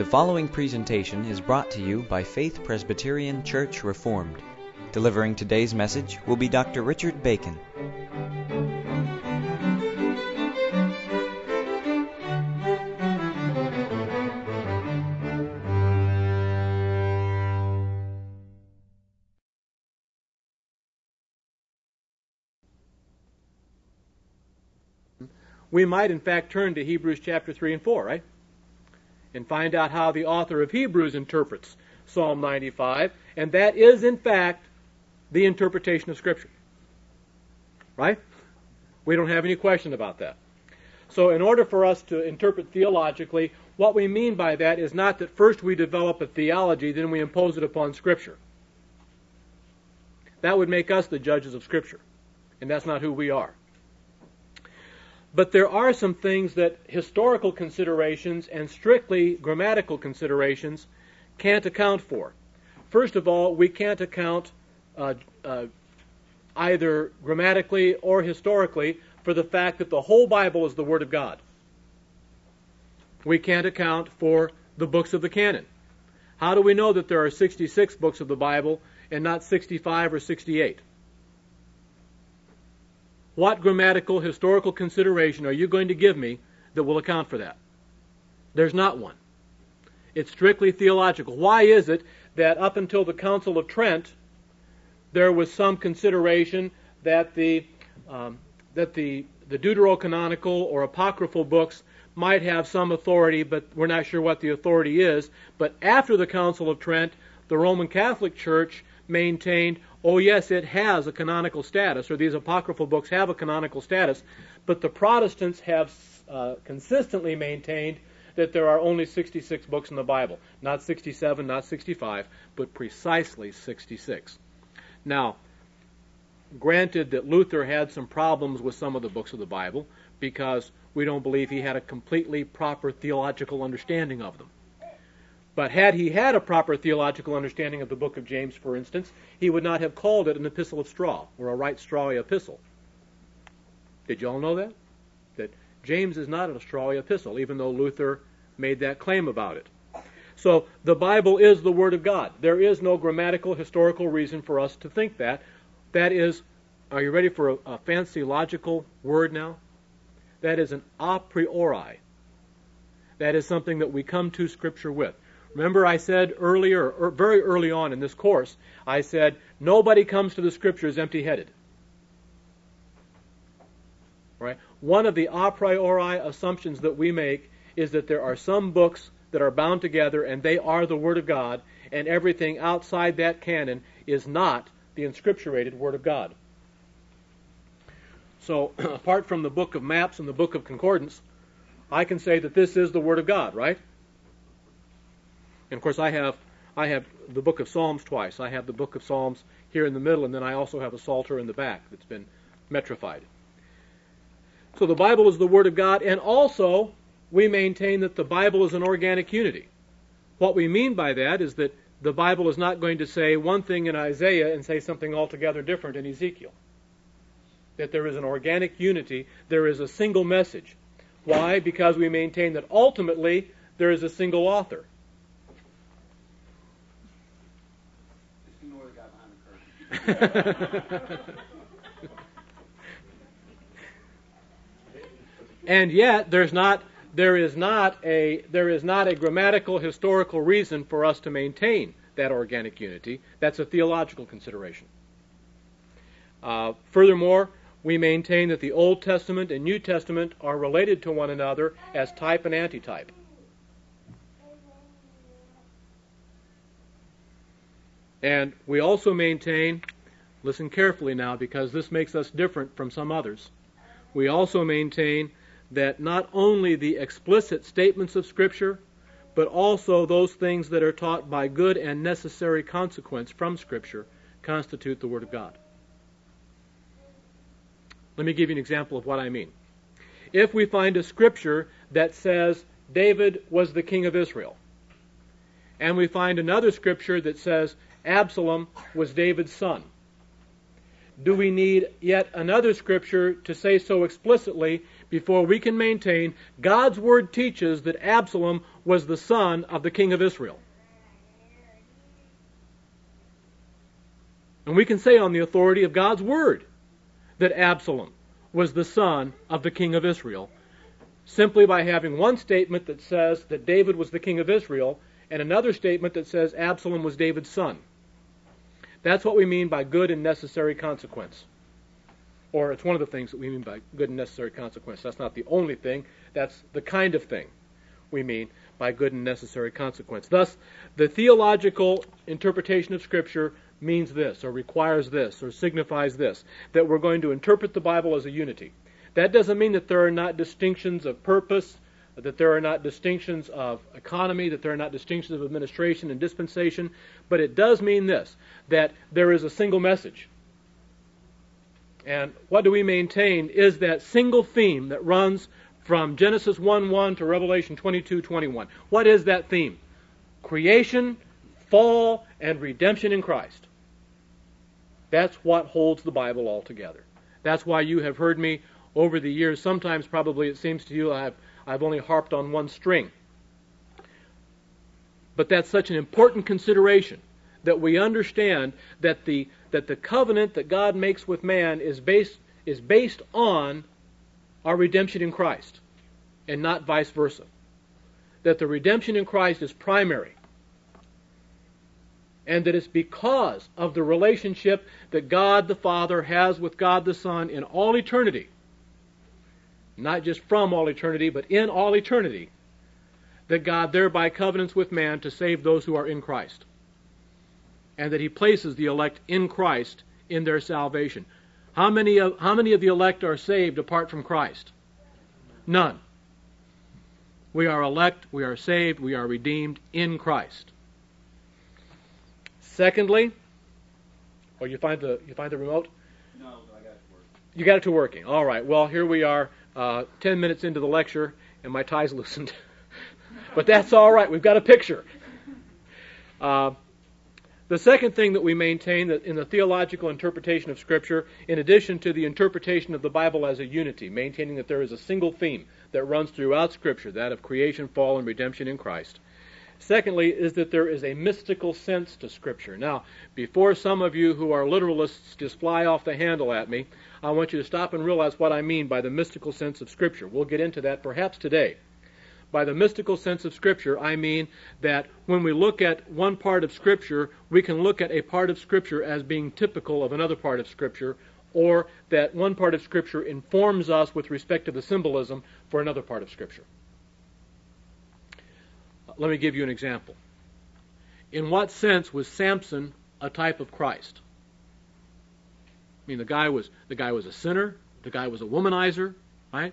following presentation is brought to you by Faith Presbyterian Church Reformed. Delivering today's message will be Dr. Richard Bacon. We might, in fact, turn to Hebrews chapter 3 and 4, right? And find out how the author of Hebrews interprets Psalm 95. And that is, in fact, the interpretation of Scripture. Right? We don't have any question about that. So in order for us to interpret theologically, what we mean by that is not that first we develop a theology, then we impose it upon Scripture. That would make us the judges of Scripture. And that's not who we are. But there are some things that historical considerations and strictly grammatical considerations can't account for. First of all, we can't account either grammatically or historically for the fact that the whole Bible is the Word of God. We can't account for the books of the canon. How do we know that there are 66 books of the Bible and not 65 or 68? What grammatical, historical consideration are you going to give me that will account for that? There's not one. It's strictly theological. Why is it that up until the Council of Trent, there was some consideration that the deuterocanonical or apocryphal books might have some authority, but we're not sure what the authority is. But after the Council of Trent, the Roman Catholic Church maintained, oh yes, it has a canonical status, or these apocryphal books have a canonical status, but the Protestants have consistently maintained that there are only 66 books in the Bible. Not 67, not 65, but precisely 66. Now, granted that Luther had some problems with some of the books of the Bible, because we don't believe he had a completely proper theological understanding of them. But had he had a proper theological understanding of the book of James, for instance, he would not have called it an epistle of straw, or a right strawy epistle. Did you all know that? That James is not a strawy epistle, even though Luther made that claim about it. So the Bible is the Word of God. There is no grammatical, historical reason for us to think that. That is, are you ready for a fancy logical word now? That is an a priori. That is something that we come to Scripture with. Remember I said earlier, or very early on in this course, I said, nobody comes to the Scriptures empty-headed. Right? One of the a priori assumptions that we make is that there are some books that are bound together and they are the Word of God, and everything outside that canon is not the inscripturated Word of God. So, apart from the book of maps and the book of concordance, I can say that this is the Word of God, right? And of course I have the book of Psalms twice. I have the book of Psalms here in the middle, and then I also have a Psalter in the back that's been metrified. So the Bible is the Word of God, and also we maintain that the Bible is an organic unity. What we mean by that is that the Bible is not going to say one thing in Isaiah and say something altogether different in Ezekiel. That there is an organic unity, there is a single message. Why? Because we maintain that ultimately there is a single author. And yet there is not a grammatical historical reason for us to maintain that organic unity. That's a theological consideration. Furthermore, we maintain that the Old Testament and New Testament are related to one another as type and antitype. And we also maintain, listen carefully now because this makes us different from some others, we also maintain that not only the explicit statements of Scripture, but also those things that are taught by good and necessary consequence from Scripture constitute the Word of God. Let me give you an example of what I mean. If we find a Scripture that says David was the king of Israel, and we find another Scripture that says Absalom was David's son, do we need yet another scripture to say so explicitly before we can maintain God's word teaches that Absalom was the son of the king of Israel. And we can say on the authority of God's word that Absalom was the son of the king of Israel, simply by having one statement that says that David was the king of Israel and another statement that says Absalom was David's son. That's what we mean by good and necessary consequence. Or it's one of the things that we mean by good and necessary consequence. That's not the only thing. That's the kind of thing we mean by good and necessary consequence. Thus, the theological interpretation of Scripture means this, or requires this, or signifies this, that we're going to interpret the Bible as a unity. That doesn't mean that there are not distinctions of purpose, that there are not distinctions of economy, that there are not distinctions of administration and dispensation, but it does mean this, that there is a single message. And what do we maintain is that single theme that runs from Genesis 1:1 to Revelation 22:21. What is that theme? Creation, fall, and redemption in Christ. That's what holds the Bible all together. That's why you have heard me over the years, sometimes probably it seems to you I've only harped on one string. But that's such an important consideration, that we understand that the covenant that God makes with man is based on our redemption in Christ, and not vice versa. That the redemption in Christ is primary, and that it's because of the relationship that God the Father has with God the Son in all eternity, not just from all eternity, but in all eternity, that God thereby covenants with man to save those who are in Christ, and that He places the elect in Christ in their salvation. How many of the elect are saved apart from Christ? None. We are elect, we are saved, we are redeemed in Christ. Secondly, you find the remote? No, I got it working. You got it to working. All right. Well, here we are, 10 minutes into the lecture, and my tie's loosened. But that's all right. We've got a picture. The second thing that we maintain that in the theological interpretation of Scripture, in addition to the interpretation of the Bible as a unity, maintaining that there is a single theme that runs throughout Scripture, that of creation, fall, and redemption in Christ. Secondly, is that there is a mystical sense to Scripture. Now, before some of you who are literalists just fly off the handle at me, I want you to stop and realize what I mean by the mystical sense of Scripture. We'll get into that perhaps today. By the mystical sense of Scripture, I mean that when we look at one part of Scripture, we can look at a part of Scripture as being typical of another part of Scripture, or that one part of Scripture informs us with respect to the symbolism for another part of Scripture. Let me give you an example. In what sense was Samson a type of Christ? I mean, the guy was a sinner, the guy was a womanizer, right?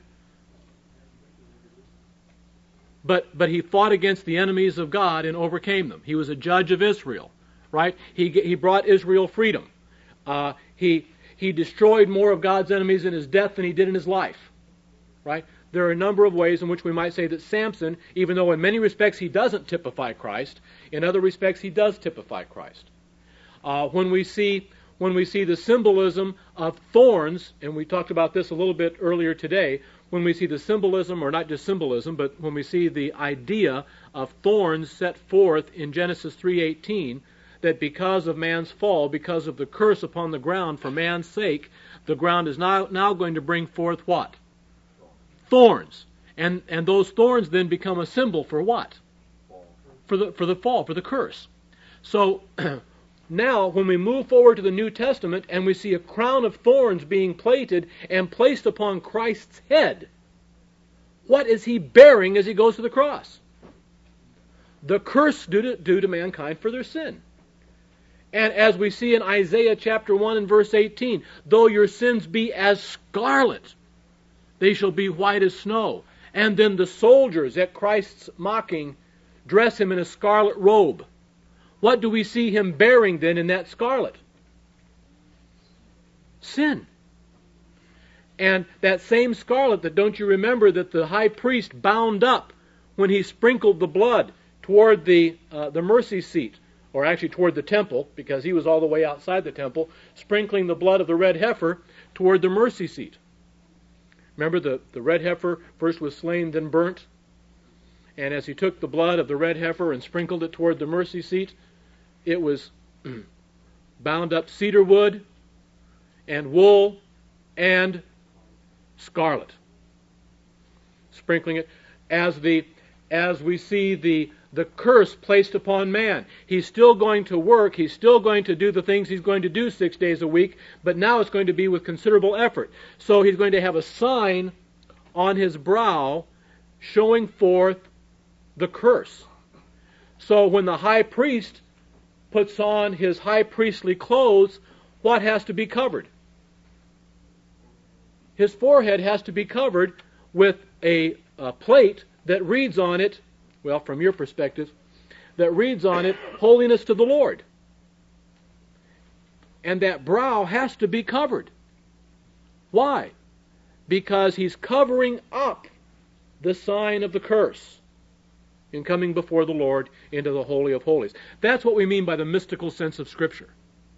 But he fought against the enemies of God and overcame them. He was a judge of Israel, right? He brought Israel freedom. He destroyed more of God's enemies in his death than he did in his life, right? There are a number of ways in which we might say that Samson, even though in many respects he doesn't typify Christ, in other respects he does typify Christ. When we see the symbolism of thorns, and we talked about this a little bit earlier today, when we see the symbolism, or not just symbolism, but when we see the idea of thorns set forth in Genesis 3:18, that because of man's fall, because of the curse upon the ground for man's sake, the ground is now going to bring forth what? Thorns. And those thorns then become a symbol for what? For the fall, for the curse. So now, when we move forward to the New Testament and we see a crown of thorns being plaited and placed upon Christ's head, what is He bearing as He goes to the cross? The curse due to mankind for their sin. And as we see in Isaiah chapter 1 and verse 18, though your sins be as scarlet, they shall be white as snow. And then the soldiers at Christ's mocking dress Him in a scarlet robe. What do we see Him bearing then in that scarlet? Sin. And that same scarlet that, don't you remember, that the high priest bound up when he sprinkled the blood toward the mercy seat or actually toward the temple, because he was all the way outside the temple, sprinkling the blood of the red heifer toward the mercy seat. Remember, the red heifer first was slain, then burnt. And as he took the blood of the red heifer and sprinkled it toward the mercy seat, it was bound up cedar wood and wool and scarlet. Sprinkling it as we see the curse placed upon man. He's still going to work, he's still going to do the things he's going to do 6 days a week, but now it's going to be with considerable effort. So he's going to have a sign on his brow showing forth the curse. So when the high priest puts on his high priestly clothes, what has to be covered? His forehead has to be covered with a plate that reads on it, well, from your perspective, that reads on it, holiness to the Lord. And that brow has to be covered. Why? Because he's covering up the sign of the curse in coming before the Lord into the Holy of Holies. That's what we mean by the mystical sense of Scripture.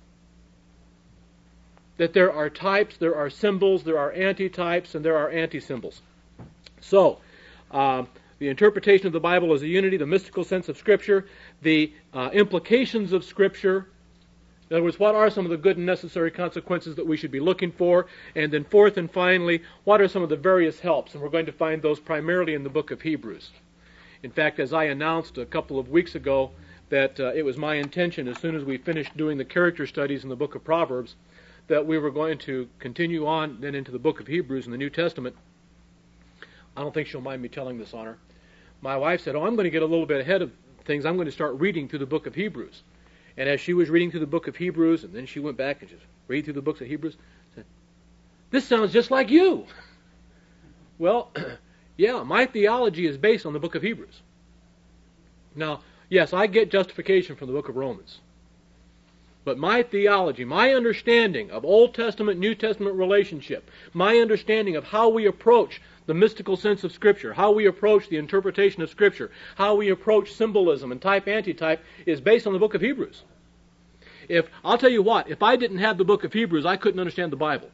That there are types, there are symbols, there are antitypes, and there are anti-symbols. So, the interpretation of the Bible as a unity, the mystical sense of Scripture, the implications of Scripture. In other words, what are some of the good and necessary consequences that we should be looking for? And then fourth and finally, what are some of the various helps? And we're going to find those primarily in the book of Hebrews. In fact, as I announced a couple of weeks ago, that it was my intention, as soon as we finished doing the character studies in the book of Proverbs, that we were going to continue on then into the book of Hebrews in the New Testament. I don't think she'll mind me telling this on her. My wife said, I'm going to get a little bit ahead of things. I'm going to start reading through the book of Hebrews. And as she was reading through the book of Hebrews, and then she went back and just read through the books of Hebrews, said, this sounds just like you. Well, yeah, my theology is based on the book of Hebrews. Now, yes, I get justification from the book of Romans. But my theology, my understanding of Old Testament, New Testament relationship, my understanding of how we approach the mystical sense of Scripture, how we approach the interpretation of Scripture, how we approach symbolism and type-antitype is based on the book of Hebrews. I'll tell you what, if I didn't have the book of Hebrews, I couldn't understand the Bible.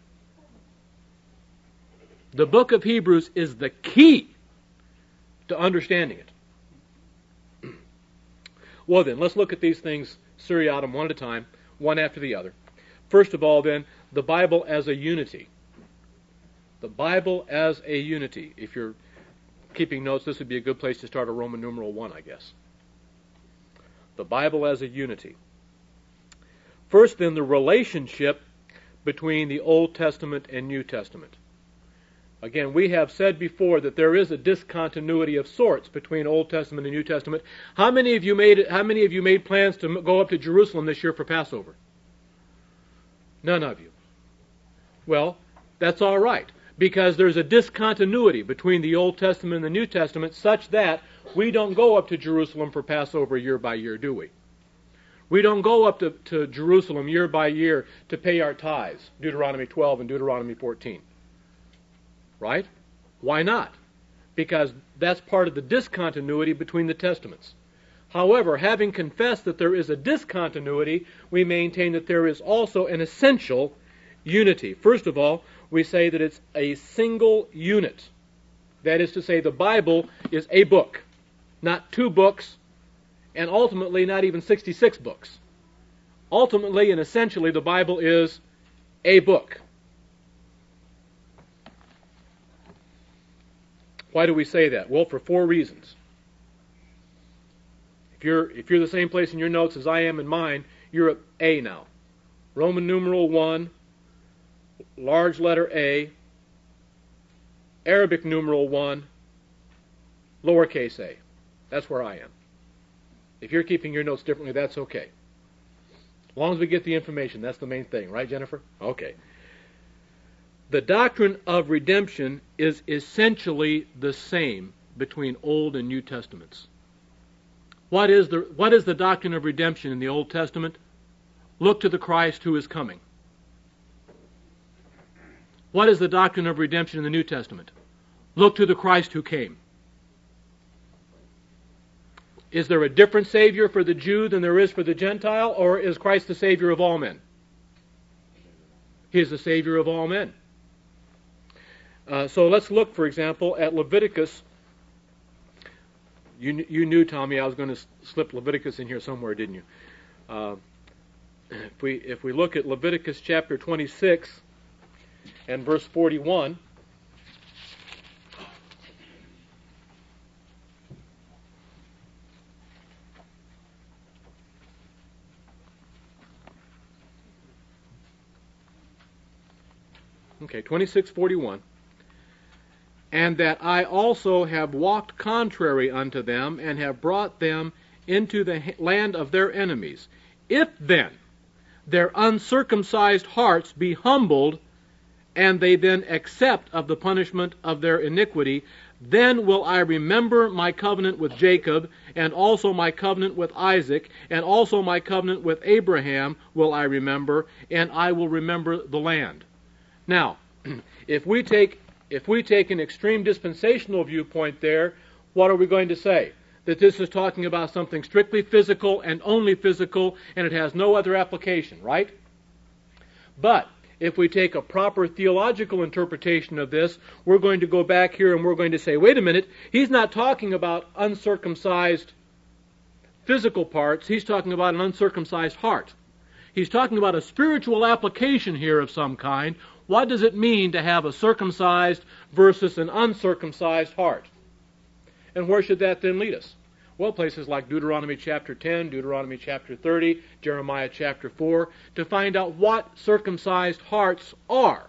The book of Hebrews is the key to understanding it. Well then, let's look at these things seriatim one at a time, one after the other. First of all then, the Bible as a unity. The Bible as a unity. If you're keeping notes, this would be a good place to start a Roman numeral 1, I guess. The Bible as a unity. First then, the relationship between the Old Testament and New Testament. Again, we have said before that there is a discontinuity of sorts between Old Testament and New Testament. How many of you made plans to go up to Jerusalem this year for Passover? None of you. Well, that's all right, because there's a discontinuity between the Old Testament and the New Testament such that we don't go up to Jerusalem for Passover year by year, do we? We don't go up to Jerusalem year by year to pay our tithes, Deuteronomy 12 and Deuteronomy 14. Right? Why not? Because that's part of the discontinuity between the testaments. However, having confessed that there is a discontinuity, we maintain that there is also an essential unity. First of all, we say that it's a single unit. That is to say, the Bible is a book, not two books, and ultimately not even 66 books. Ultimately and essentially, the Bible is a book. Why do we say that? Well, for 4 reasons. If you're the same place in your notes as I am in mine, you're at A now. Roman numeral 1, large letter A, Arabic numeral 1, lowercase a. That's where I am. If you're keeping your notes differently, that's okay. As long as we get the information, that's the main thing. Right, Jennifer? Okay. The doctrine of redemption is essentially the same between Old and New Testaments. What is the doctrine of redemption in the Old Testament? Look to the Christ who is coming. What is the doctrine of redemption in the New Testament? Look to the Christ who came. Is there a different Savior for the Jew than there is for the Gentile, or is Christ the Savior of all men? He is the Savior of all men. So let's look, for example, at Leviticus. You knew, Tommy, I was going to slip Leviticus in here somewhere, didn't you? If we look at Leviticus chapter 26 and verse 41, okay, 26:41, and that I also have walked contrary unto them, and have brought them into the land of their enemies. If then their uncircumcised hearts be humbled, and they then accept of the punishment of their iniquity, then will I remember my covenant with Jacob, and also my covenant with Isaac, and also my covenant with Abraham will I remember, and I will remember the land. Now, if we take an extreme dispensational viewpoint there, what are we going to say? That this is talking about something strictly physical and only physical, and it has no other application, right? But if we take a proper theological interpretation of this, we're going to go back here and we're going to say, wait a minute, he's not talking about uncircumcised physical parts, he's talking about an uncircumcised heart. He's talking about a spiritual application here of some kind. What does it mean to have a circumcised versus an uncircumcised heart? And where should that then lead us? Well, places like Deuteronomy chapter 10, Deuteronomy chapter 30, Jeremiah chapter 4, to find out what circumcised hearts are.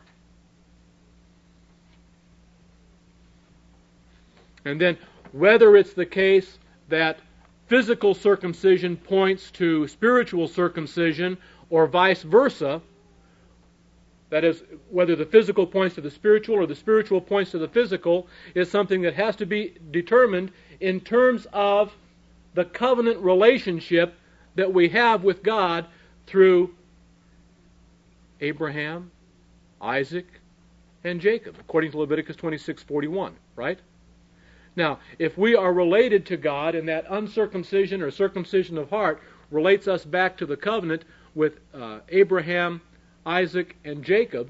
And then whether it's the case that physical circumcision points to spiritual circumcision or vice versa, that is, whether the physical points to the spiritual or the spiritual points to the physical, is something that has to be determined in terms of the covenant relationship that we have with God through Abraham, Isaac, and Jacob, according to Leviticus 26:41, right? Now, if we are related to God and that uncircumcision or circumcision of heart relates us back to the covenant with Abraham, Isaac, and Jacob,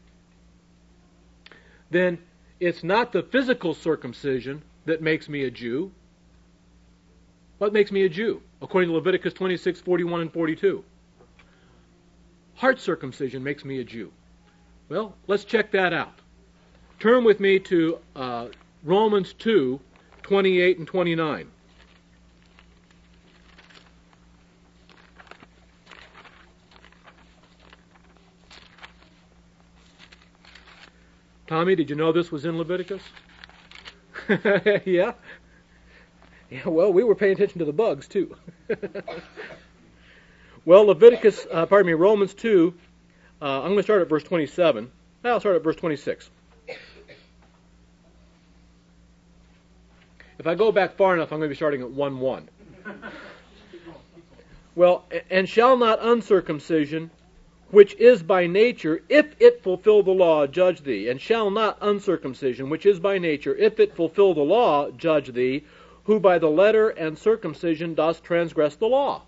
then it's not the physical circumcision that makes me a Jew. What makes me a Jew? According to Leviticus 26:41 and 42. Heart circumcision makes me a Jew. Well, let's check that out. Turn with me to Romans 2:28 and 29. Tommy, did you know this was in Leviticus? Yeah? Yeah, well, we were paying attention to the bugs, too. Well, Romans 2, I'm going to start at verse 27. I'll start at verse 26. If I go back far enough, I'm going to be starting at 1:1. Well, and shall not uncircumcision, which is by nature, if it fulfill the law, judge thee? And shall not uncircumcision, which is by nature, if it fulfill the law, judge thee, who by the letter and circumcision dost transgress the law?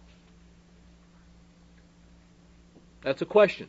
That's a question.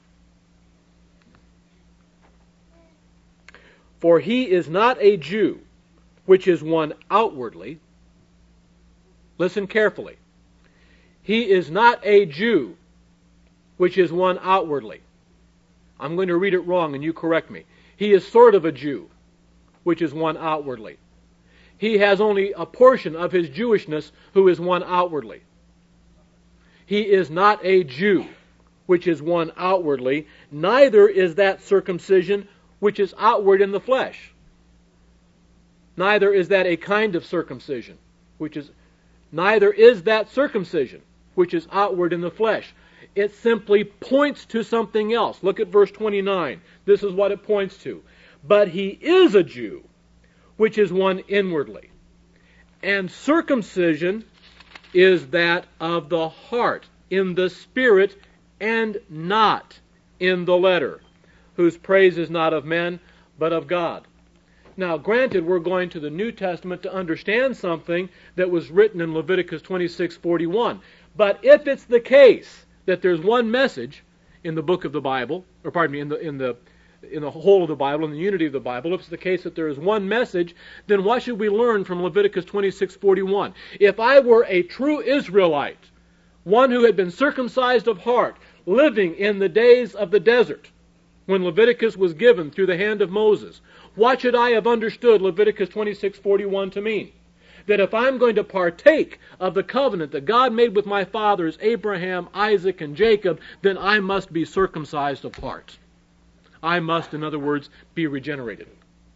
For he is not a Jew, which is one outwardly. Listen carefully. He is not a Jew, which is one outwardly. I'm going to read it wrong and you correct me. He is sort of a Jew, which is one outwardly. He has only a portion of his Jewishness who is one outwardly. He is not a Jew, which is one outwardly, neither is that circumcision which is outward in the flesh. Neither is that a kind of circumcision, neither is that circumcision which is outward in the flesh. It simply points to something else. Look at verse 29. This is what it points to. But he is a Jew, which is one inwardly. And circumcision is that of the heart, in the spirit, and not in the letter, whose praise is not of men, but of God. Now, granted, we're going to the New Testament to understand something that was written in Leviticus 26:41. But if it's the case that there's one message in the book of the Bible, or pardon me, in the whole of the Bible, in the unity of the Bible, if it's the case that there is one message, then what should we learn from Leviticus 26:41? If I were a true Israelite, one who had been circumcised of heart, living in the days of the desert, when Leviticus was given through the hand of Moses, what should I have understood Leviticus 26:41 to mean? That if I'm going to partake of the covenant that God made with my fathers, Abraham, Isaac, and Jacob, then I must be circumcised of heart. I must, in other words, be regenerated.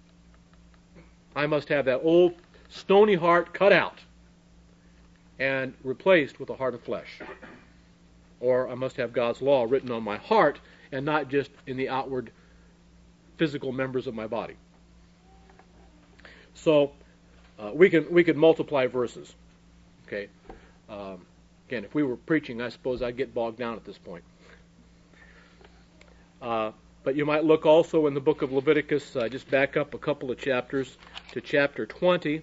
I must have that old stony heart cut out and replaced with a heart of flesh. Or I must have God's law written on my heart and not just in the outward physical members of my body. So we could multiply verses. Okay. Again, if we were preaching, I suppose I'd get bogged down at this point. But you might look also in the book of Leviticus, just back up a couple of chapters to chapter 20.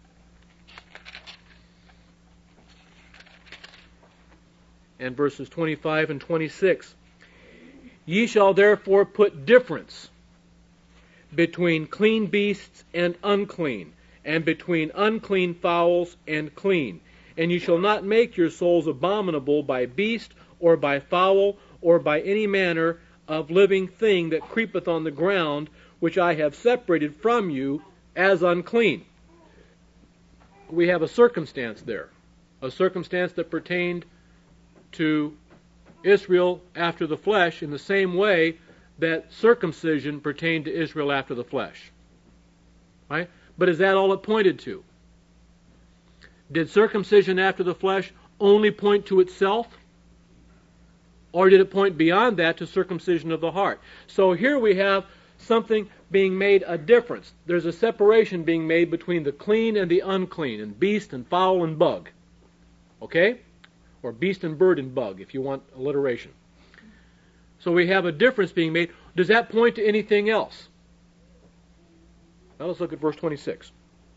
And verses 25 and 26. Ye shall therefore put difference between clean beasts and unclean, and between unclean fowls and clean. And ye shall not make your souls abominable by beast, or by fowl, or by any manner of living thing that creepeth on the ground, which I have separated from you as unclean. We have a circumstance there, a circumstance that pertained to Israel after the flesh in the same way that circumcision pertained to Israel after the flesh. Right? But is that all it pointed to? Did circumcision after the flesh only point to itself? Or did it point beyond that to circumcision of the heart? So here we have something being made a difference. There's a separation being made between the clean and the unclean, and beast and fowl and bug. Okay? Or beast and bird and bug, if you want alliteration. So we have a difference being made. Does that point to anything else? Now let's look at verse 26.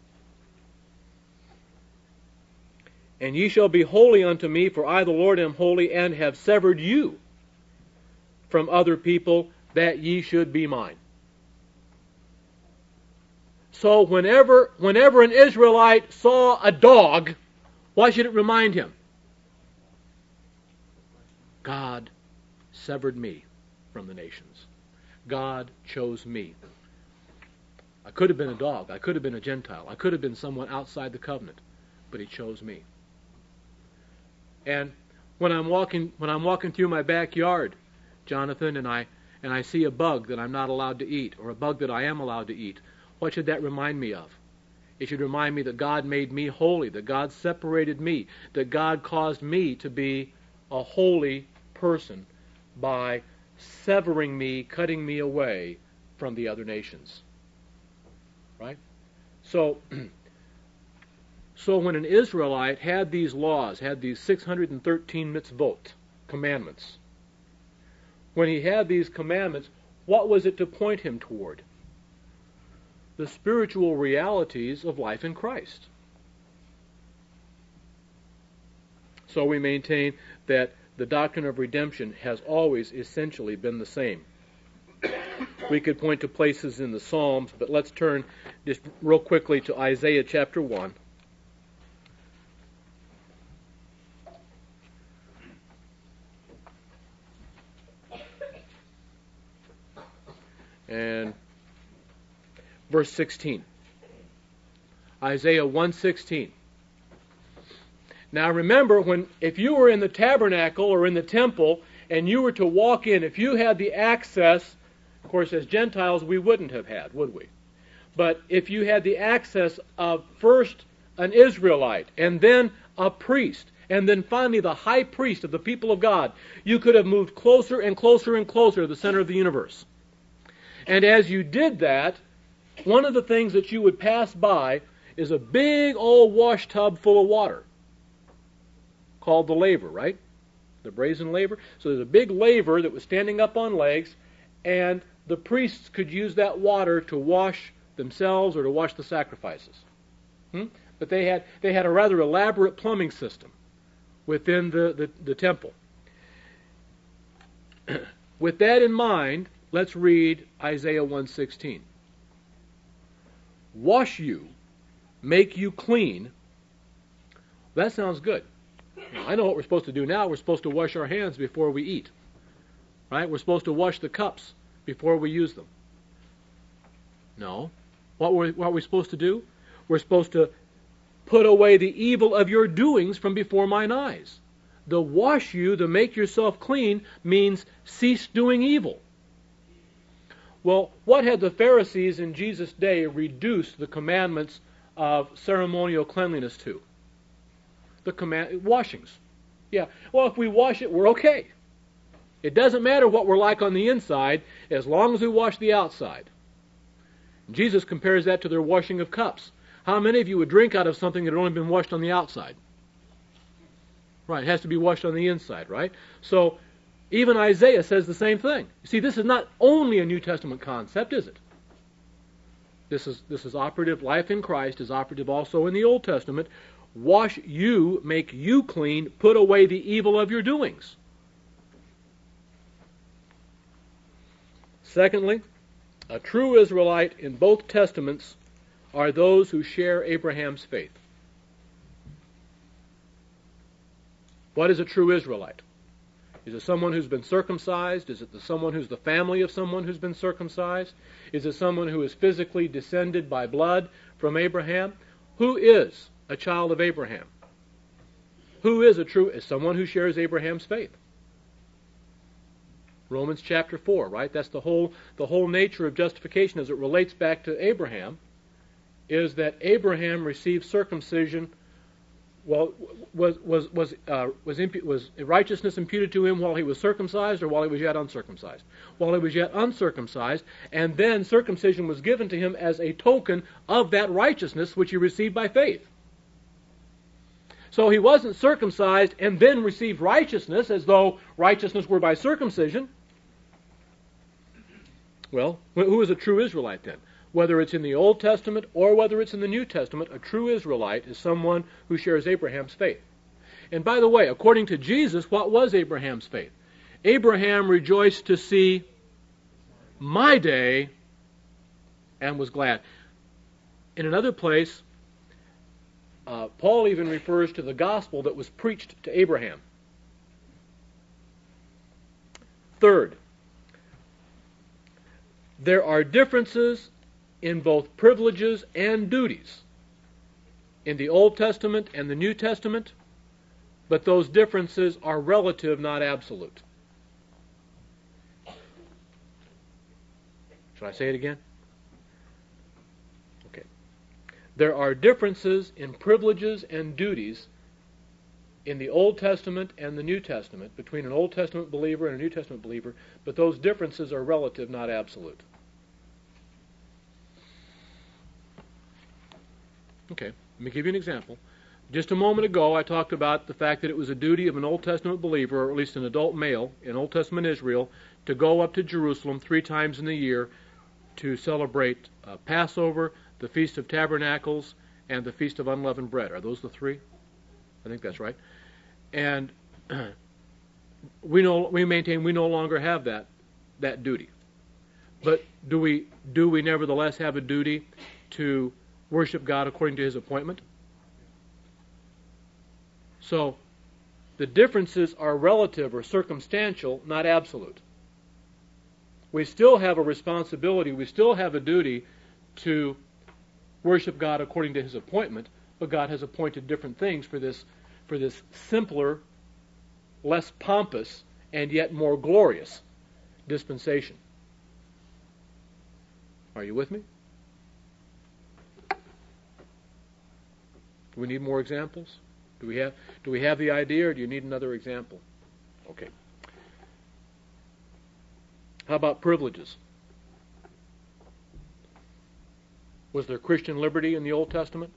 And ye shall be holy unto me, for I the Lord am holy, and have severed you from other people, that ye should be mine. So whenever an Israelite saw a dog, why should it remind him? God severed me from the nations. God chose me. I could have been a dog. I could have been a Gentile. I could have been someone outside the covenant, but He chose me. And when I'm walking through my backyard, Jonathan, and I see a bug that I'm not allowed to eat, or a bug that I am allowed to eat, what should that remind me of? It should remind me that God made me holy, that God separated me, that God caused me to be a holy person by severing me, cutting me away from the other nations. Right? So when an Israelite had these laws, had these 613 mitzvot, commandments, when he had these commandments, what was it to point him toward? The spiritual realities of life in Christ. So we maintain that the doctrine of redemption has always essentially been the same. We could point to places in the Psalms, but let's turn just real quickly to Isaiah chapter 1. And verse 16. Isaiah 1:16. Now remember, if you were in the tabernacle or in the temple and you were to walk in, if you had the access, of course as Gentiles we wouldn't have had, would we? But if you had the access of first an Israelite and then a priest and then finally the high priest of the people of God, you could have moved closer and closer and closer to the center of the universe. And as you did that, one of the things that you would pass by is a big old wash tub full of water called the laver, right? The brazen laver. So there's a big laver that was standing up on legs, and the priests could use that water to wash themselves or to wash the sacrifices. But they had a rather elaborate plumbing system within the temple. With that in mind, let's read Isaiah 1:16. Wash you, make you clean. That sounds good. Now, I know what we're supposed to do now. We're supposed to wash our hands before we eat. Right? We're supposed to wash the cups before we use them. No. What are we supposed to do? We're supposed to put away the evil of your doings from before mine eyes. The wash you, the make yourself clean, means cease doing evil. Well, what had the Pharisees in Jesus' day reduced the commandments of ceremonial cleanliness to? The washings. Yeah, well, if we wash it, we're okay. It doesn't matter what we're like on the inside, as long as we wash the outside. Jesus compares that to their washing of cups. How many of you would drink out of something that had only been washed on the outside? Right, it has to be washed on the inside, right? So, even Isaiah says the same thing. You see, this is not only a New Testament concept, is it? This is operative. Life in Christ is operative also in the Old Testament. Wash you, make you clean, put away the evil of your doings. Secondly, a true Israelite in both Testaments are those who share Abraham's faith. What is a true Israelite? Is it someone who's been circumcised? Is it someone who's the family of someone who's been circumcised? Is it someone who is physically descended by blood from Abraham? Who is a child of Abraham? Who is someone who shares Abraham's faith? Romans chapter 4, right? That's the whole nature of justification as it relates back to Abraham, is that Abraham received circumcision. Well, was righteousness imputed to him while he was circumcised or while he was yet uncircumcised? While he was yet uncircumcised, and then circumcision was given to him as a token of that righteousness which he received by faith. So he wasn't circumcised and then received righteousness as though righteousness were by circumcision. Well, who is a true Israelite then? Whether it's in the Old Testament or whether it's in the New Testament, a true Israelite is someone who shares Abraham's faith. And by the way, according to Jesus, what was Abraham's faith? Abraham rejoiced to see my day and was glad. In another place, Paul even refers to the gospel that was preached to Abraham. Third, there are differences in both privileges and duties in the Old Testament and the New Testament, but those differences are relative, not absolute. Should I say it again? Okay. There are differences in privileges and duties in the Old Testament and the New Testament, between an Old Testament believer and a New Testament believer, but those differences are relative, not absolute. Okay, let me give you an example. Just a moment ago, I talked about the fact that it was a duty of an Old Testament believer, or at least an adult male in Old Testament Israel, to go up to Jerusalem 3 times in the year to celebrate Passover, the Feast of Tabernacles, and the Feast of Unleavened Bread. Are those the 3? I think that's right. And we maintain we no longer have that duty. But do we nevertheless have a duty to worship God according to His appointment? So, the differences are relative or circumstantial, not absolute. We still have a responsibility, we still have a duty to worship God according to His appointment, but God has appointed different things for this simpler, less pompous, and yet more glorious dispensation. Are you with me? Do we need more examples? Do we have the idea, or do you need another example? Okay. How about privileges? Was there Christian liberty in the Old Testament?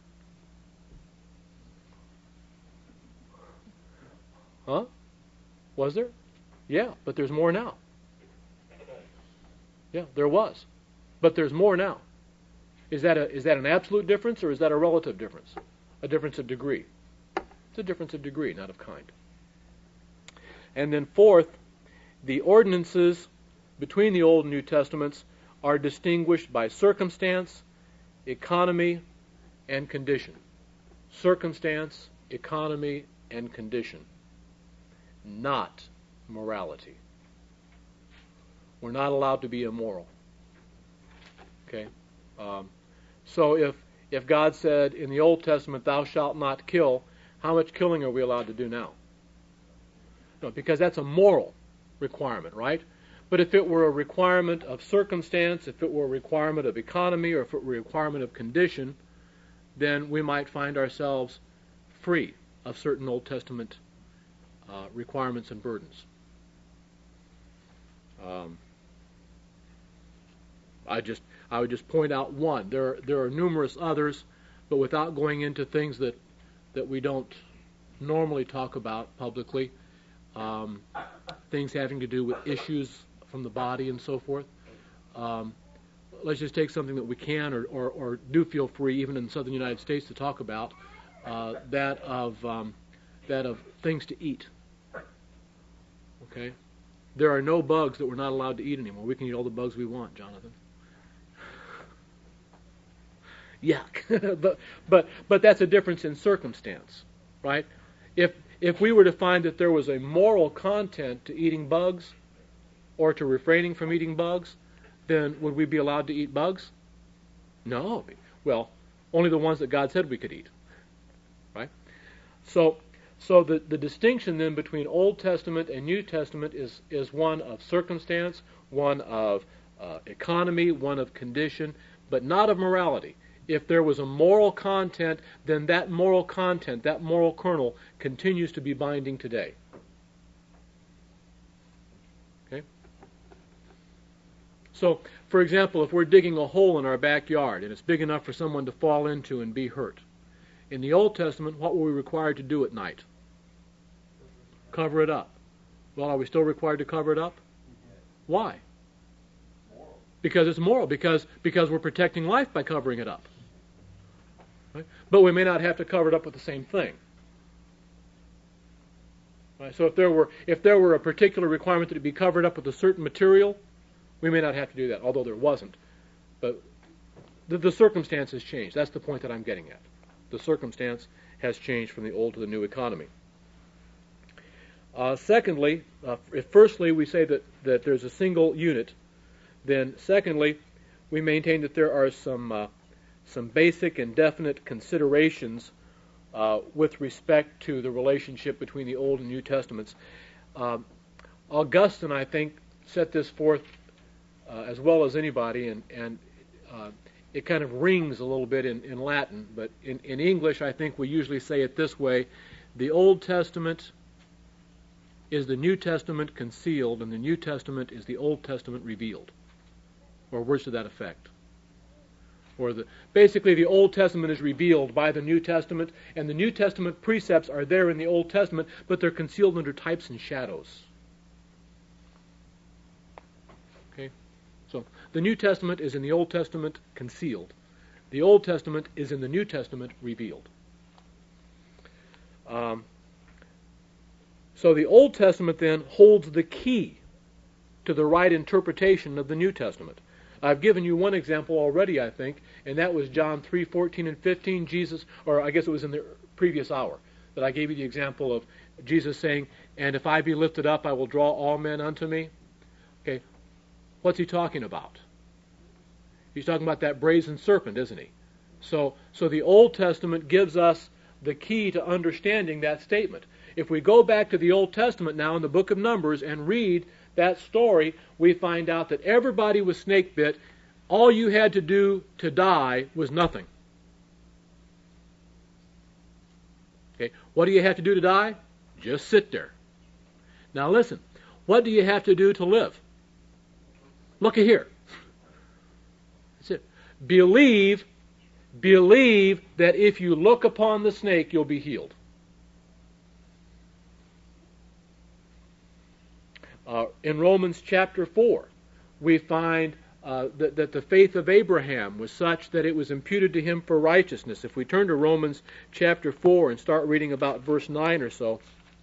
Huh? Was there? Yeah, but there's more now. Yeah, there was. But there's more now. Is that an absolute difference, or is that a relative difference? A difference of degree. It's a difference of degree, not of kind. And then fourth, the ordinances between the Old and New Testaments are distinguished by circumstance, economy, and condition. Circumstance, economy, and condition. Not morality. We're not allowed to be immoral. Okay? So if God said in the Old Testament, thou shalt not kill, how much killing are we allowed to do now? No, because that's a moral requirement, right? But if it were a requirement of circumstance, if it were a requirement of economy, or if it were a requirement of condition, then we might find ourselves free of certain Old Testament requirements and burdens. I would just point out one. There are numerous others, but without going into things that we don't normally talk about publicly, things having to do with issues from the body and so forth. Let's just take something that we can or do feel free, even in the southern United States, to talk about, that of things to eat. Okay? There are no bugs that we're not allowed to eat anymore. We can eat all the bugs we want, Jonathan. Yuck. but that's a difference in circumstance, right? If we were to find that there was a moral content to eating bugs or to refraining from eating bugs, then would we be allowed to eat bugs? No. Well, only the ones that God said we could eat, right? So the distinction then between Old Testament and New Testament is one of circumstance, one of economy, one of condition, but not of morality. If there was a moral content, then that moral content, that moral kernel, continues to be binding today. Okay? So, for example, if we're digging a hole in our backyard and it's big enough for someone to fall into and be hurt, in the Old Testament, what were we required to do at night? Cover it up. Well, are we still required to cover it up? Why? Because it's moral. Because we're protecting life by covering it up. Right? But we may not have to cover it up with the same thing. Right? So if there were a particular requirement that it be covered up with a certain material, we may not have to do that, although there wasn't. But the circumstance has changed. That's the point that I'm getting at. The circumstance has changed from the old to the new economy. Secondly, if firstly we say that there's a single unit, then secondly, we maintain that there are some basic and definite considerations with respect to the relationship between the Old and New Testaments. Augustine, I think, set this forth as well as anybody, and it kind of rings a little bit in Latin, but in English I think we usually say it this way: the Old Testament is the New Testament concealed, and the New Testament is the Old Testament revealed. Or words to that effect. Or basically the Old Testament is revealed by the New Testament, and the New Testament precepts are there in the Old Testament, but they're concealed under types and shadows. Okay? So the New Testament is in the Old Testament concealed. The Old Testament is in the New Testament revealed. So the Old Testament then holds the key to the right interpretation of the New Testament. I've given you one example already, I think, and that was John 3:14 and 15. Jesus, or I guess it was in the previous hour, that I gave you the example of Jesus saying, "And if I be lifted up, I will draw all men unto me." Okay, what's he talking about? He's talking about that brazen serpent, isn't he? So the Old Testament gives us the key to understanding that statement. If we go back to the Old Testament now in the book of Numbers and read that story, we find out that everybody was snake bit. All you had to do to die was nothing. Okay, what do you have to do to die? Just sit there. Now listen, what do you have to do to live? Looky here. That's it. Believe that if you look upon the snake, you'll be healed. In Romans chapter 4, we find that the faith of Abraham was such that it was imputed to him for righteousness. If we turn to Romans chapter 4 and start reading about verse 9 or so,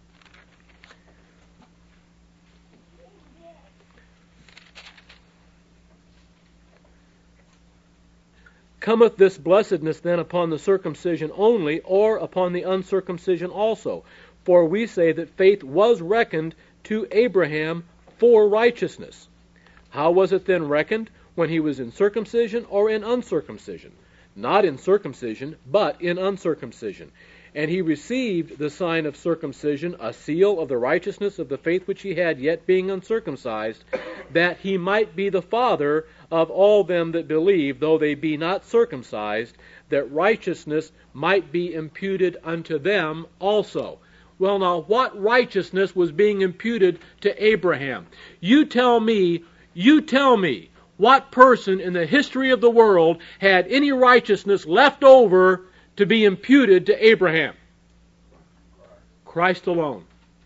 cometh this blessedness then upon the circumcision only, or upon the uncircumcision also? For we say that faith was reckoned to Abraham for righteousness. How was it then reckoned? When he was in circumcision or in uncircumcision? Not in circumcision, but in uncircumcision. And he received the sign of circumcision, a seal of the righteousness of the faith which he had, yet being uncircumcised, that he might be the father of all them that believe, though they be not circumcised, that righteousness might be imputed unto them also. Well, now, what righteousness was being imputed to Abraham? You tell me, what person in the history of the world had any righteousness left over to be imputed to Abraham? Christ alone.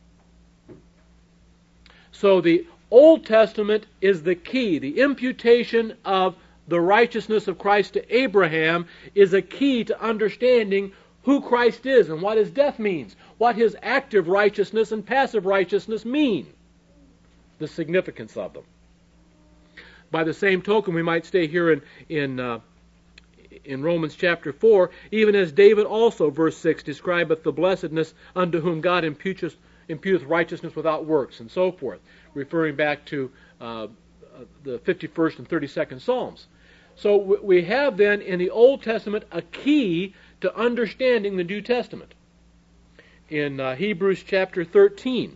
So the Old Testament is the key. The imputation of the righteousness of Christ to Abraham is a key to understanding who Christ is and what his death means, what his active righteousness and passive righteousness mean, the significance of them. By the same token, we might stay here in Romans chapter 4, even as David also, verse 6, describeth the blessedness unto whom God imputeth righteousness without works, and so forth, referring back to the 51st and 32nd Psalms. So we have then in the Old Testament a key to understanding the New Testament. In Hebrews chapter 13,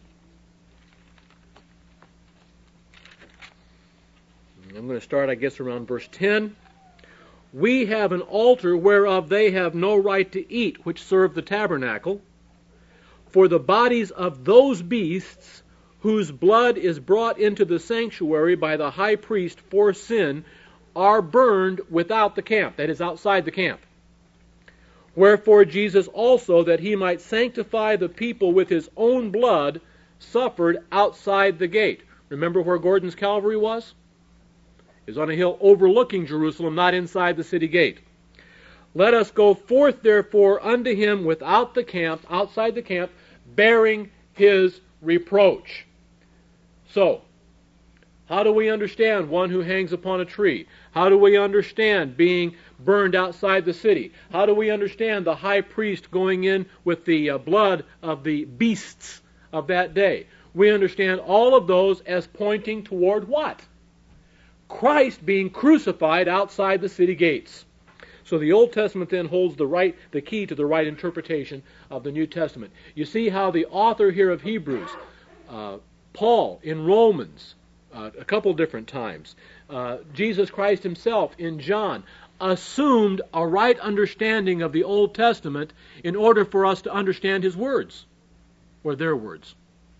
I'm going to start, I guess, around verse 10. We have an altar whereof they have no right to eat, which serve the tabernacle. For the bodies of those beasts whose blood is brought into the sanctuary by the high priest for sin are burned without the camp, that is, outside the camp. Wherefore Jesus also, that he might sanctify the people with his own blood, suffered outside the gate. Remember where Gordon's Calvary was? It was on a hill overlooking Jerusalem, not inside the city gate. Let us go forth therefore unto him without the camp, outside the camp, bearing his reproach. So, how do we understand one who hangs upon a tree? How do we understand being burned outside the city? How do we understand the high priest going in with the blood of the beasts of that day? We understand all of those as pointing toward what? Christ being crucified outside the city gates. So the Old Testament then holds the key to the right interpretation of the New Testament. You see how the author here of Hebrews, Paul in Romans, a couple different times, Jesus Christ himself in John, assumed a right understanding of the Old Testament in order for us to understand his words, or their words.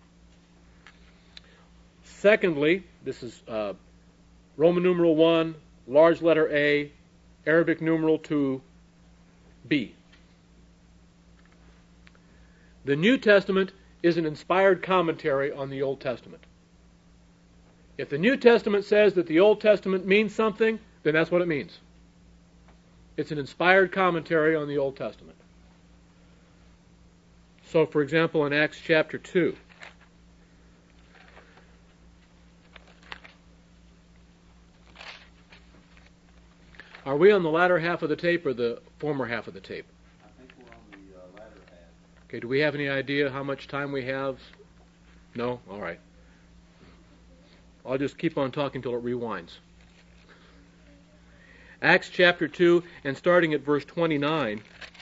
Secondly, this is Roman numeral 1, large letter A, Arabic numeral 2, B. The New Testament is an inspired commentary on the Old Testament. If the New Testament says that the Old Testament means something, then that's what it means. It's an inspired commentary on the Old Testament. So, for example, in Acts chapter 2, are we on the latter half of the tape or the former half of the tape? I think we're on the latter half. Okay, do we have any idea how much time we have? No? All right. I'll just keep on talking till it rewinds. Acts chapter 2, and starting at verse 29.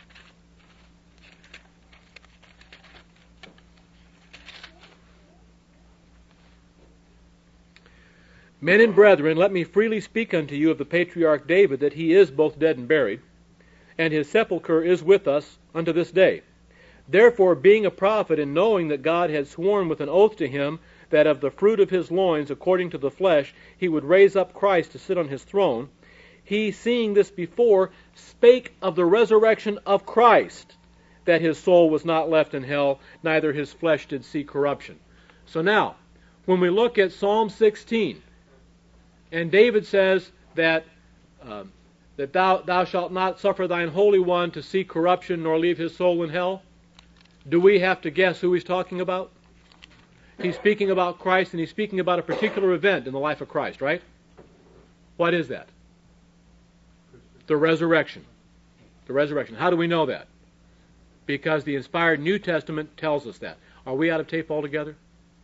Men and brethren, let me freely speak unto you of the patriarch David, that he is both dead and buried, and his sepulchre is with us unto this day. Therefore, being a prophet, and knowing that God had sworn with an oath to him, that of the fruit of his loins, according to the flesh, he would raise up Christ to sit on his throne, he, seeing this before, spake of the resurrection of Christ, that his soul was not left in hell, neither his flesh did see corruption. So now, when we look at Psalm 16, And David says that that thou shalt not suffer thine Holy One to see corruption nor leave his soul in hell. Do we have to guess who he's talking about? He's speaking about Christ, and he's speaking about a particular event in the life of Christ, right? What is that? The resurrection. The resurrection. How do we know that? Because the inspired New Testament tells us that. Are we out of tape altogether?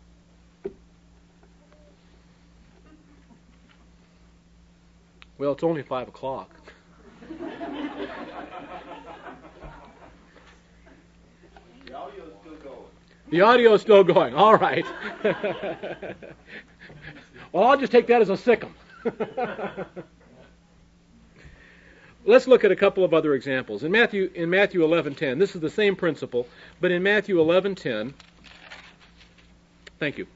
Well, it's only 5 o'clock. The audio is still going. The audio is still going. All right. Well, I'll just take that as a sick 'em. Let's look at a couple of other examples. In Matthew 11:10, this is the same principle, but in Matthew 11:10, thank you.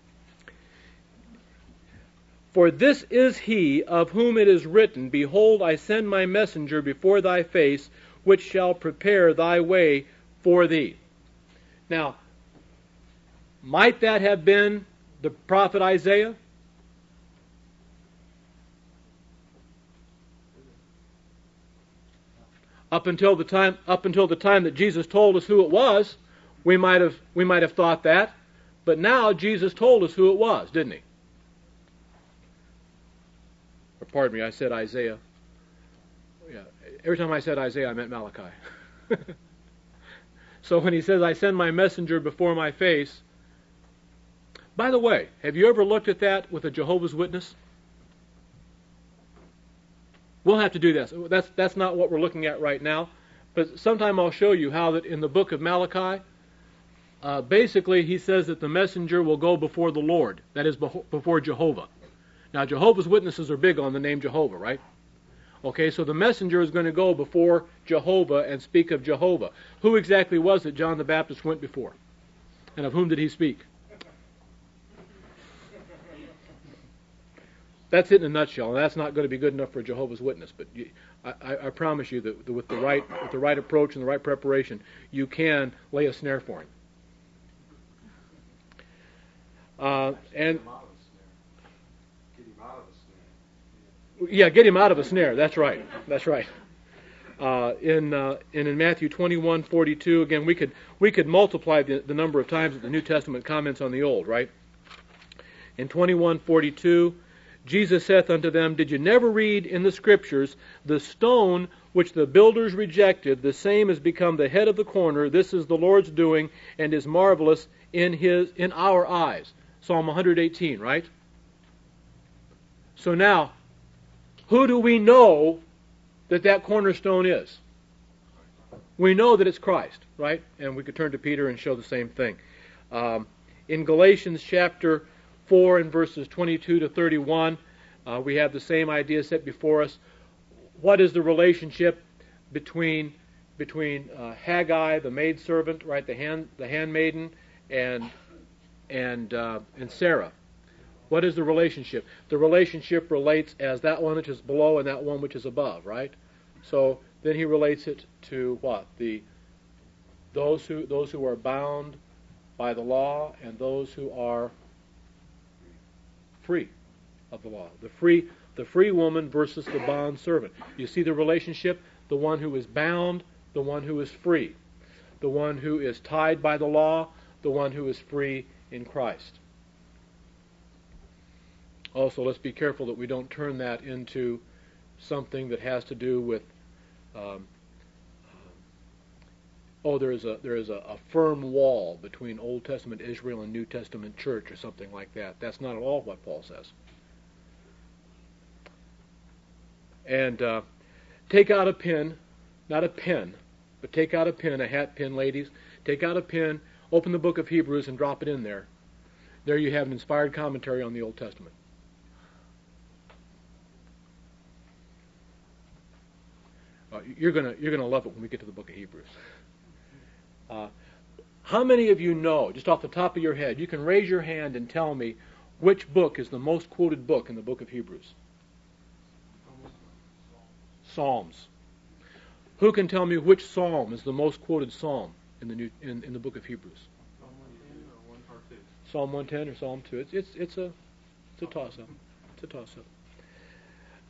For this is he of whom it is written, Behold, I send my messenger before thy face, which shall prepare thy way for thee. Now, might that have been the prophet Isaiah? Up until the time that Jesus told us who it was, we might have thought that, but now Jesus told us who it was, didn't he? Or pardon me, I said Isaiah. Yeah, every time I said Isaiah, I meant Malachi. So when he says, I send my messenger before my face. By the way, have you ever looked at that with a Jehovah's Witness? We'll have to do this. That's not what we're looking at right now. But sometime I'll show you how that in the book of Malachi, basically he says that the messenger will go before the Lord. That is, before Jehovah. Now, Jehovah's Witnesses are big on the name Jehovah, right? Okay, so the messenger is going to go before Jehovah and speak of Jehovah. Who exactly was it John the Baptist went before? And of whom did he speak? That's it in a nutshell, and that's not going to be good enough for a Jehovah's Witness. But I promise you that with the right approach and the right preparation, you can lay a snare for him. Get him out of a snare. That's right. That's right. In Matthew 21:42, again, we could multiply the number of times that the New Testament comments on the Old, right? In 21:42. Jesus saith unto them, Did you never read in the Scriptures, the stone which the builders rejected, the same has become the head of the corner. This is the Lord's doing, and is marvelous in our eyes. Psalm 118, right? So now, who do we know that cornerstone is? We know that it's Christ, right? And we could turn to Peter and show the same thing. In Galatians chapter 4 and verses 22 to 31, we have the same idea set before us. What is the relationship between Haggai, the maidservant, right, the handmaiden, and Sarah? What is the relationship? The relationship relates as that one which is below and that one which is above, right? So then he relates it to what? Those who are bound by the law and those who are free of the law. The free woman versus the bond servant. You see the relationship? The one who is bound, the one who is free. The one who is tied by the law, the one who is free in Christ. Also, let's be careful that we don't turn that into something that has to do with there is a firm wall between Old Testament Israel and New Testament church or something like that. That's not at all what Paul says. And take out a pen, not a pen, but take out a pen, a hat pin, ladies. Take out a pen, open the book of Hebrews and drop it in there. There you have an inspired commentary on the Old Testament. You're gonna love it when we get to the book of Hebrews. How many of you know, just off the top of your head, you can raise your hand and tell me which book is the most quoted book in the book of Hebrews? Psalms. Who can tell me which psalm is the most quoted psalm in the book of Hebrews? Psalm 110 or Psalm 2. It's a toss-up. It's a toss-up.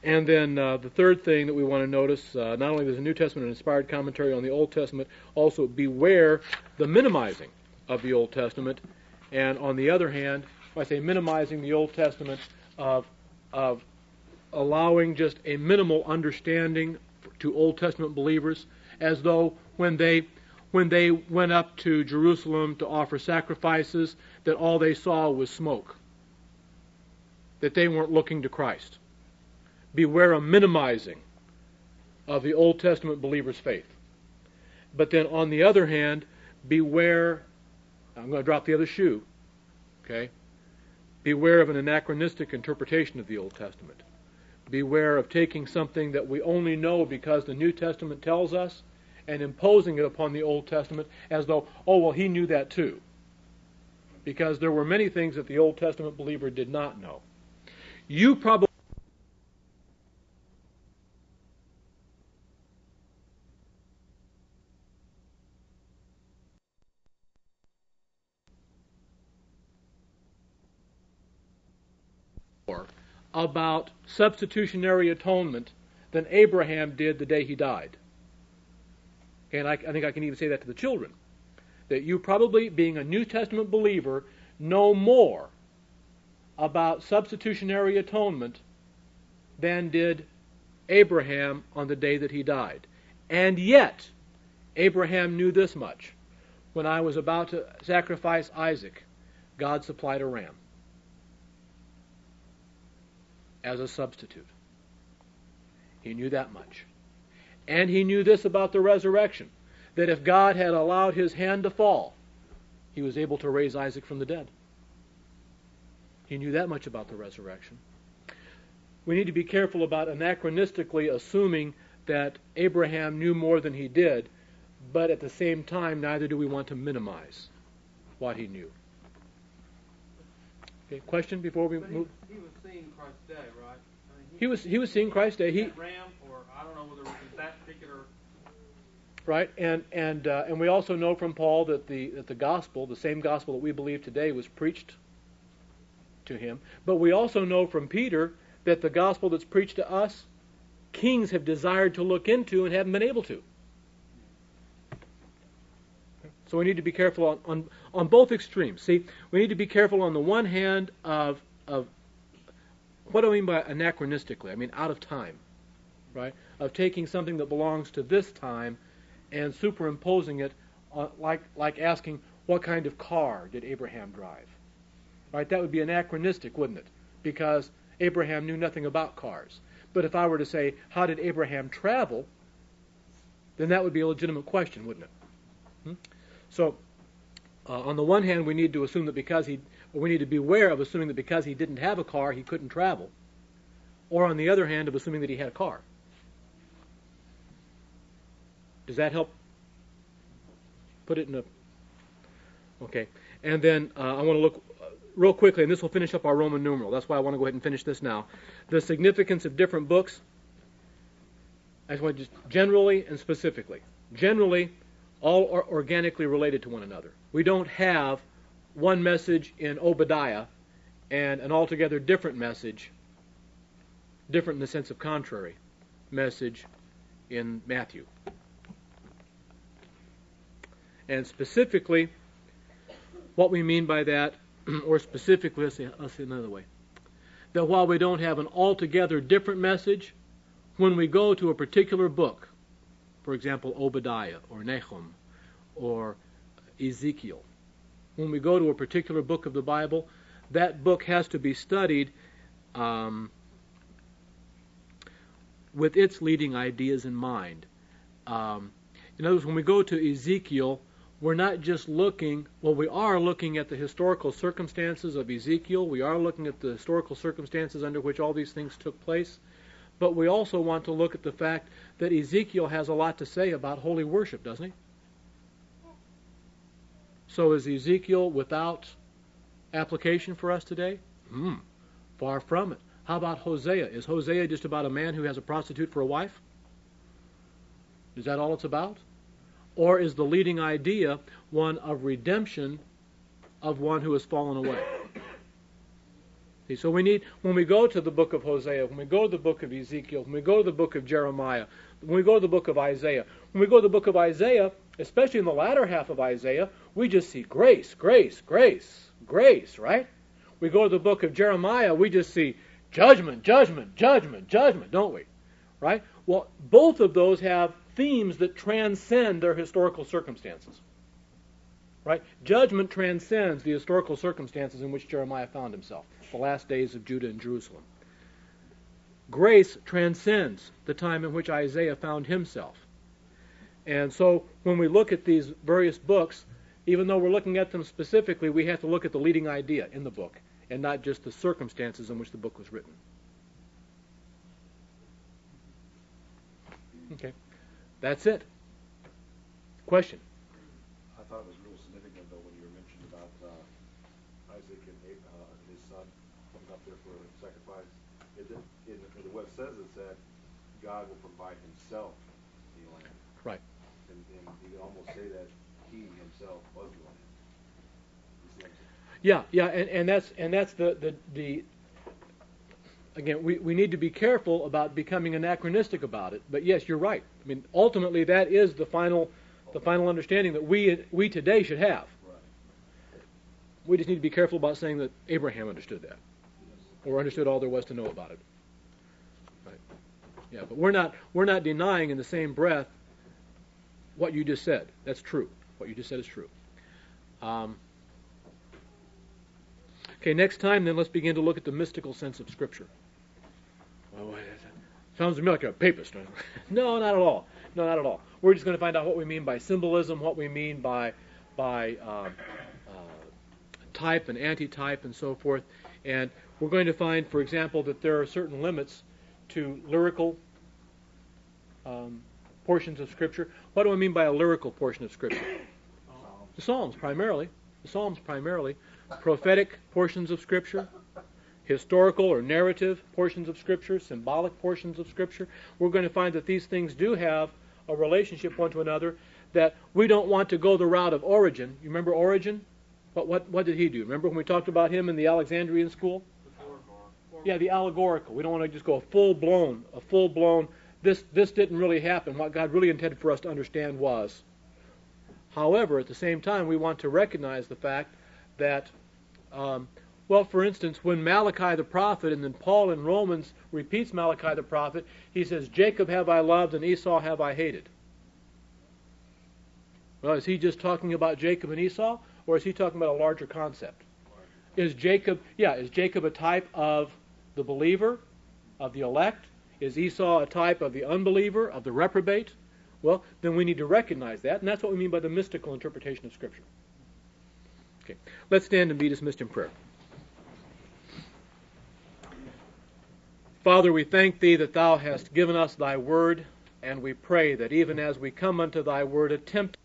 And then the third thing that we want to notice, not only does the New Testament an inspired commentary on the Old Testament, also beware the minimizing of the Old Testament. And on the other hand, when I say minimizing the Old Testament, of allowing just a minimal understanding to Old Testament believers, as though when they went up to Jerusalem to offer sacrifices, that all they saw was smoke, that they weren't looking to Christ. Beware a minimizing of the Old Testament believer's faith. But then on the other hand, beware, I'm going to drop the other shoe, okay? Beware of an anachronistic interpretation of the Old Testament. Beware of taking something that we only know because the New Testament tells us and imposing it upon the Old Testament as though, oh, well, he knew that too. Because there were many things that the Old Testament believer did not know. You probably about substitutionary atonement than Abraham did the day he died. And I think I can even say that to the children. That you probably, being a New Testament believer, know more about substitutionary atonement than did Abraham on the day that he died. And yet, Abraham knew this much. When I was about to sacrifice Isaac, God supplied a ram as a substitute. He knew that much. And he knew this about the resurrection, that if God had allowed his hand to fall, he was able to raise Isaac from the dead. He knew that much about the resurrection. We need to be careful about anachronistically assuming that Abraham knew more than he did, but at the same time, neither do we want to minimize what he knew. Okay, question before we move? He was seeing Christ's day, right? I mean, he was seeing Christ's day. Ram, or I don't know whether it was that particular. Right, and we also know from Paul that the gospel, the same gospel that we believe today, was preached to him. But we also know from Peter that the gospel that's preached to us, kings have desired to look into and haven't been able to. So we need to be careful on both extremes. See, we need to be careful on the one hand of what do I mean by anachronistically? I mean out of time, right? Of taking something that belongs to this time and superimposing it on, like asking, what kind of car did Abraham drive? Right? That would be anachronistic, wouldn't it? Because Abraham knew nothing about cars. But if I were to say, how did Abraham travel? Then that would be a legitimate question, wouldn't it? So, on the one hand, we need to assume that we need to beware of assuming that because he didn't have a car, he couldn't travel. Or on the other hand, of assuming that he had a car. Does that help put it in a... Okay. And then I want to look real quickly, and this will finish up our Roman numeral. That's why I want to go ahead and finish this now. The significance of different books. I just want to just generally and specifically. Generally, all are organically related to one another. We don't have one message in Obadiah and an altogether different message, different in the sense of contrary, message in Matthew. And specifically, what we mean by that, or specifically, let's say another way, that while we don't have an altogether different message, when we go to a particular book, for example, Obadiah or Nahum or Ezekiel, when we go to a particular book of the Bible, that book has to be studied with its leading ideas in mind. In other words, when we go to Ezekiel, we're not just looking, well, we are looking at the historical circumstances of Ezekiel. We are looking at the historical circumstances under which all these things took place. But we also want to look at the fact that Ezekiel has a lot to say about holy worship, doesn't he? So is Ezekiel without application for us today? Far from it. How about Hosea? Is Hosea just about a man who has a prostitute for a wife? Is that all it's about? Or is the leading idea one of redemption of one who has fallen away? See, so we need, when we go to the book of Hosea, when we go to the book of Ezekiel, when we go to the book of Jeremiah, when we go to the book of Isaiah, when we go to the book of Isaiah, especially in the latter half of Isaiah, we just see grace, grace, grace, grace, right? We go to the book of Jeremiah, we just see judgment, judgment, judgment, judgment, don't we? Right? Well, both of those have themes that transcend their historical circumstances. Right? Judgment transcends the historical circumstances in which Jeremiah found himself, the last days of Judah and Jerusalem. Grace transcends the time in which Isaiah found himself. And so when we look at these various books, even though we're looking at them specifically, we have to look at the leading idea in the book and not just the circumstances in which the book was written. Okay. That's it. Question? I thought it was real significant, though, when you mentioned about Isaac and his son coming up there for a sacrifice. What it says is that God will provide himself the lamb. Right. And you can almost say that he himself was the lamb. You see what I'm saying? Yeah, and that's the again, we need to be careful about becoming anachronistic about it. But yes, you're right. I mean, ultimately, that is the final understanding that we today should have. Right. We just need to be careful about saying that Abraham understood that, or understood all there was to know about it. Right? Yeah, but we're not denying in the same breath what you just said. That's true. What you just said is true. Okay, next time then let's begin to look at the mystical sense of Scripture. Well, sounds to me like a papist. No, not at all. No, not at all. We're just going to find out what we mean by symbolism, what we mean by type and antitype and so forth. And we're going to find, for example, that there are certain limits to lyrical portions of Scripture. What do I mean by a lyrical portion of Scripture? The Psalms, primarily. The Psalms, primarily. Prophetic portions of Scripture. Historical or narrative portions of Scripture. Symbolic portions of Scripture. We're going to find that these things do have a relationship one to another, that we don't want to go the route of Origen. You remember Origen? What did he do? Remember when we talked about him in the Alexandrian school? Yeah, the allegorical. We don't want to just go a full-blown, this didn't really happen. What God really intended for us to understand was. However, at the same time, we want to recognize the fact that, for instance, when Malachi the prophet, and then Paul in Romans repeats Malachi the prophet, he says, Jacob have I loved and Esau have I hated. Well, is he just talking about Jacob and Esau, or is he talking about a larger concept? Is Jacob a type of the believer, of the elect? Is Esau a type of the unbeliever, of the reprobate? Well, then we need to recognize that, and that's what we mean by the mystical interpretation of Scripture. Okay, let's stand and be dismissed in prayer. Father, we thank Thee that Thou hast given us Thy Word, and we pray that even as we come unto Thy Word, attempt